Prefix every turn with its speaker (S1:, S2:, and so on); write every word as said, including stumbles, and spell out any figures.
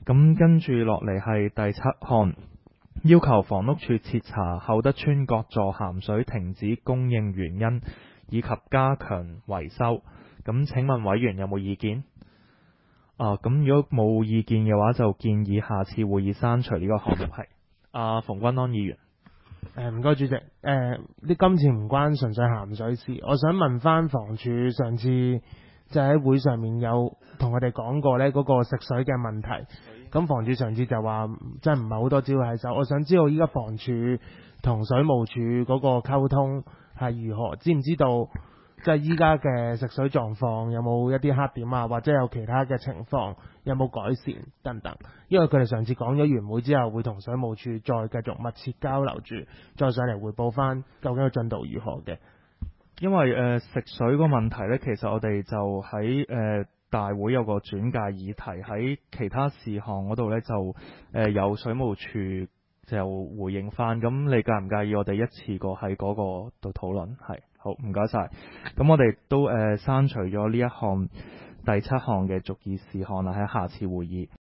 S1: 咁跟住落嚟係第七項，要求房屋處徹查厚德邨各座鹹水停止供應原因，以及加強維修。咁請問委員有冇意見？啊，咁如果冇意見嘅話，就建議下次會議刪除呢個項目。係阿馮君安議員。
S2: 誒唔該主席，誒呢今次唔關純粹鹹水事，我想問翻房署上次就喺會上面有同我哋講過呢嗰個食水嘅問題，咁房署上次就話真係唔係好多招喺手，我想知道依家房署同水務署嗰個溝通係如何，知唔知道即係依家嘅食水狀況有冇一啲黑點啊，或者有其他嘅情況有冇改善等等？因為佢哋上次講咗完會之後，會同水務署再繼續密切交流住，再上嚟匯報翻究竟個進度如何嘅。
S1: 因為誒、呃、食水個問題呢，其實我哋就喺誒、呃、大會有個轉介議題，喺其他事項嗰度呢，就誒、呃、有水務署就回應翻。咁你介唔介意我哋一次過喺嗰個度討論？係，好，唔該晒。咁我哋都誒刪、呃、除咗呢一項第七項嘅續議事項啦，喺下次會議。